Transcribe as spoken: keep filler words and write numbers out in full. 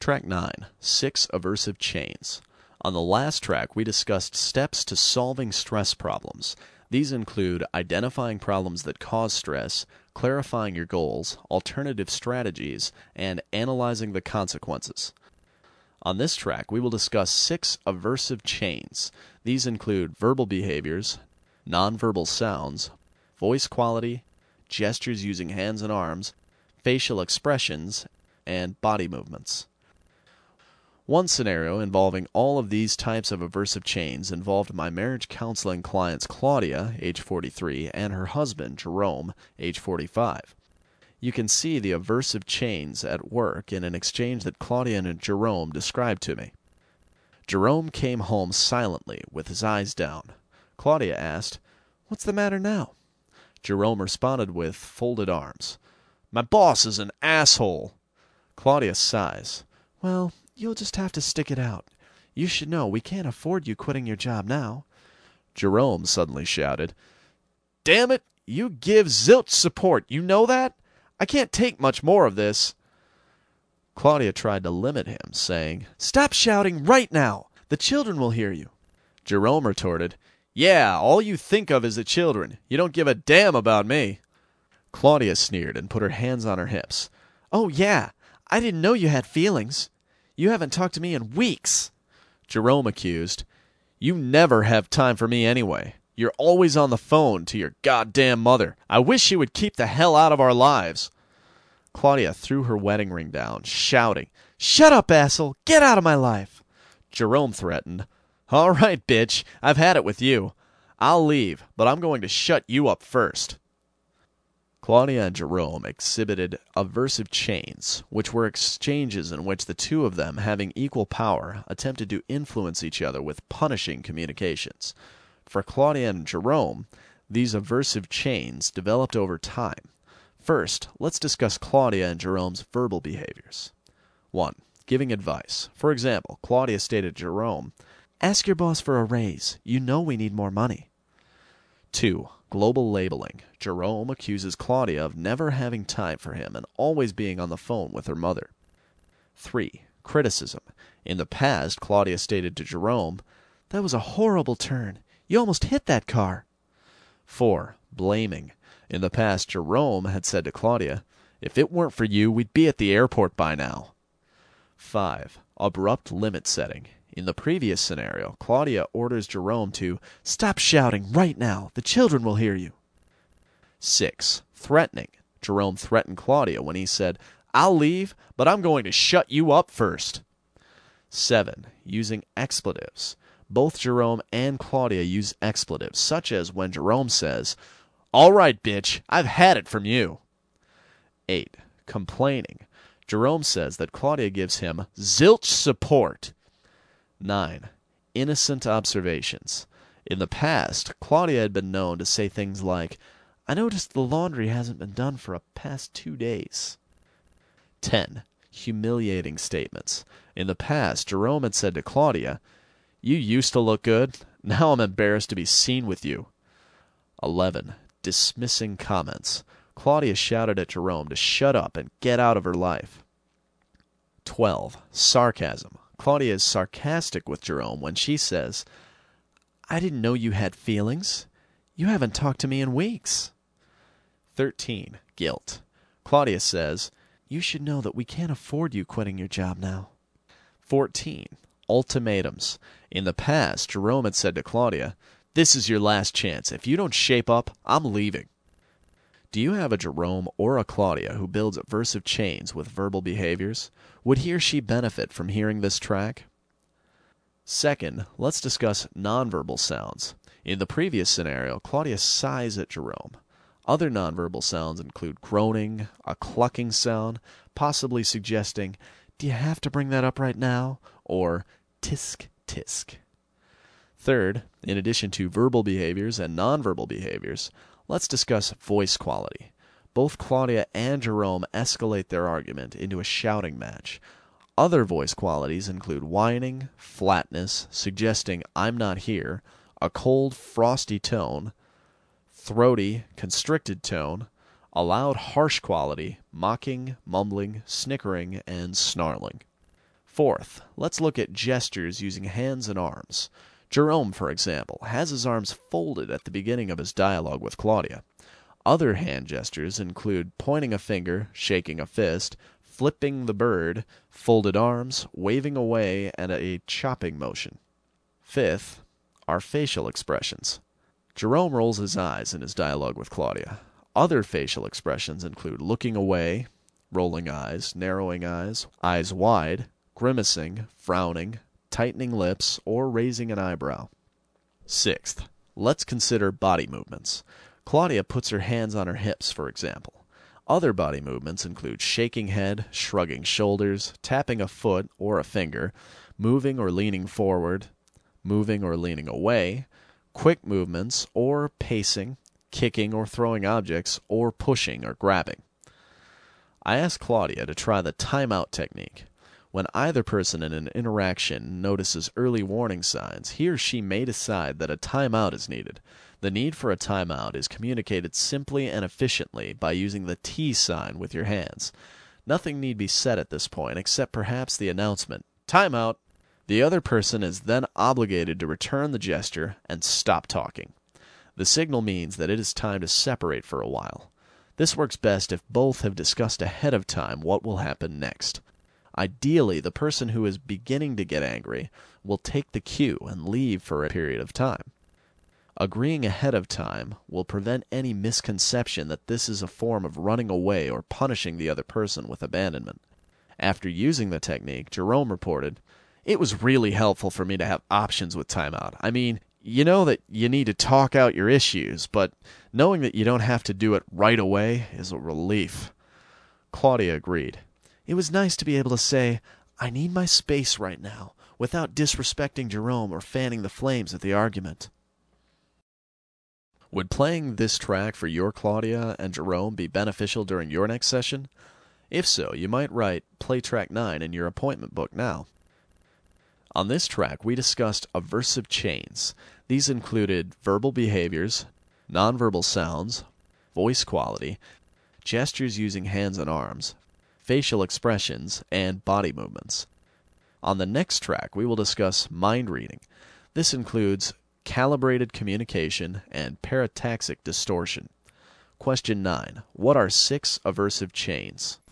Track nine, Six Aversive Chains. On the last track, we discussed steps to solving stress problems. These include identifying problems that cause stress, clarifying your goals, alternative strategies, and analyzing the consequences. On this track, we will discuss six aversive chains. These include verbal behaviors, nonverbal sounds, voice quality, gestures using hands and arms, facial expressions, and body movements. One scenario involving all of these types of aversive chains involved my marriage counseling clients Claudia, age forty-three, and her husband, Jerome, age forty-five. You can see the aversive chains at work in an exchange that Claudia and Jerome described to me. Jerome came home silently, with his eyes down. Claudia asked, "What's the matter now?" Jerome responded with folded arms. "My boss is an asshole." Claudia sighs. "Well, you'll just have to stick it out. You should know we can't afford you quitting your job now." Jerome suddenly shouted, "Damn it, you give zilch support, you know that? I can't take much more of this." Claudia tried to limit him, saying, "Stop shouting right now. The children will hear you." Jerome retorted, "Yeah, all you think of is the children. You don't give a damn about me." Claudia sneered and put her hands on her hips. "Oh, yeah, I didn't know you had feelings. You haven't talked to me in weeks." Jerome accused, "You never have time for me anyway. You're always on the phone to your goddamn mother. I wish she would keep the hell out of our lives." Claudia threw her wedding ring down, shouting, "Shut up, asshole! Get out of my life!" Jerome threatened, "All right, bitch, I've had it with you. I'll leave, but I'm going to shut you up first." Claudia and Jerome exhibited aversive chains, which were exchanges in which the two of them, having equal power, attempted to influence each other with punishing communications. For Claudia and Jerome, these aversive chains developed over time. First, let's discuss Claudia and Jerome's verbal behaviors. one. Giving advice. For example, Claudia stated to Jerome, "Ask your boss for a raise. You know we need more money." two. Global labeling. Jerome accuses Claudia of never having time for him and always being on the phone with her mother. three. Criticism. In the past, Claudia stated to Jerome, "That was a horrible turn. You almost hit that car." four. Blaming. In the past, Jerome had said to Claudia, "If it weren't for you, we'd be at the airport by now." five. Abrupt limit setting. In the previous scenario, Claudia orders Jerome to "Stop shouting right now. The children will hear you." six. Threatening. Jerome threatened Claudia when he said, "I'll leave, but I'm going to shut you up first." seven. Using expletives. Both Jerome and Claudia use expletives, such as when Jerome says, "All right, bitch, I've had it from you." eight. Complaining. Jerome says that Claudia gives him zilch support. nine. Innocent observations. In the past, Claudia had been known to say things like, "I noticed the laundry hasn't been done for a past two days." ten. Humiliating statements. In the past, Jerome had said to Claudia, "You used to look good. Now I'm embarrassed to be seen with you." eleven. Dismissing comments. Claudia shouted at Jerome to shut up and get out of her life. twelve. Sarcasm. Claudia is sarcastic with Jerome when she says, "I didn't know you had feelings. You haven't talked to me in weeks." thirteen. Guilt. Claudia says, "You should know that we can't afford you quitting your job now." fourteen. Ultimatums. In the past, Jerome had said to Claudia, "This is your last chance. If you don't shape up, I'm leaving." Do you have a Jerome or a Claudia who builds aversive chains with verbal behaviors? Would he or she benefit from hearing this track? Second, let's discuss nonverbal sounds. In the previous scenario, Claudia sighs at Jerome. Other nonverbal sounds include groaning, a clucking sound, possibly suggesting, "Do you have to bring that up right now?" or tisk tisk. Third, in addition to verbal behaviors and nonverbal behaviors, let's discuss voice quality. Both Claudia and Jerome escalate their argument into a shouting match. Other voice qualities include whining, flatness, suggesting "I'm not here," a cold, frosty tone, throaty, constricted tone, a loud, harsh quality, mocking, mumbling, snickering, and snarling. Fourth, let's look at gestures using hands and arms. Jerome, for example, has his arms folded at the beginning of his dialogue with Claudia. Other hand gestures include pointing a finger, shaking a fist, flipping the bird, folded arms, waving away, and a chopping motion. Fifth, are facial expressions. Jerome rolls his eyes in his dialogue with Claudia. Other facial expressions include looking away, rolling eyes, narrowing eyes, eyes wide, grimacing, frowning, tightening lips, or raising an eyebrow. Sixth, let's consider body movements. Claudia puts her hands on her hips, for example. Other body movements include shaking head, shrugging shoulders, tapping a foot or a finger, moving or leaning forward, moving or leaning away, quick movements or pacing, kicking or throwing objects, or pushing or grabbing. I asked Claudia to try the timeout technique. When either person in an interaction notices early warning signs, he or she may decide that a timeout is needed. The need for a timeout is communicated simply and efficiently by using the T sign with your hands. Nothing need be said at this point except perhaps the announcement, "Timeout!" The other person is then obligated to return the gesture and stop talking. The signal means that it is time to separate for a while. This works best if both have discussed ahead of time what will happen next. Ideally, the person who is beginning to get angry will take the cue and leave for a period of time. Agreeing ahead of time will prevent any misconception that this is a form of running away or punishing the other person with abandonment. After using the technique, Jerome reported, "It was really helpful for me to have options with timeout. I mean, you know that you need to talk out your issues, but knowing that you don't have to do it right away is a relief." Claudia agreed. "It was nice to be able to say, 'I need my space right now,' without disrespecting Jerome or fanning the flames of the argument." Would playing this track for your Claudia and Jerome be beneficial during your next session? If so, you might write Play Track nine in your appointment book now. On this track, we discussed aversive chains. These included verbal behaviors, nonverbal sounds, voice quality, gestures using hands and arms, facial expressions, and body movements. On the next track, we will discuss mind reading. This includes calibrated communication and parataxic distortion. Question nine. What are six aversive chains?